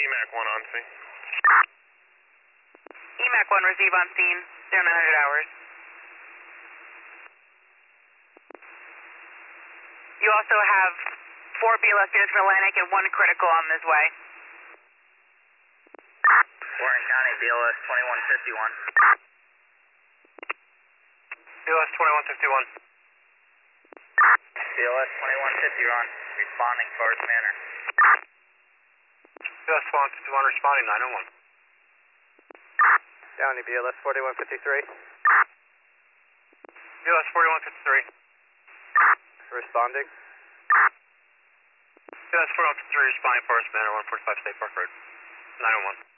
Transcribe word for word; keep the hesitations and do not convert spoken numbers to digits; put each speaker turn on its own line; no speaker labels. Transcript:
EMAC one on scene.
EMAC one, receive on scene, zero nine hundred hours. You also have four B L S units from Atlantic and one critical on this way.
Warren County, B L S twenty-one fifty-one.
B L S twenty-one fifty-one.
B L S twenty-one fifty-one, responding Forest Manor.
B L S twenty-one fifty-one responding nine oh one.
County, B L S forty-one fifty-three.
B L S forty-one fifty-three.
Responding.
B L S forty-one fifty-three responding Forest Manor, one forty-five State Park Road. nine oh one.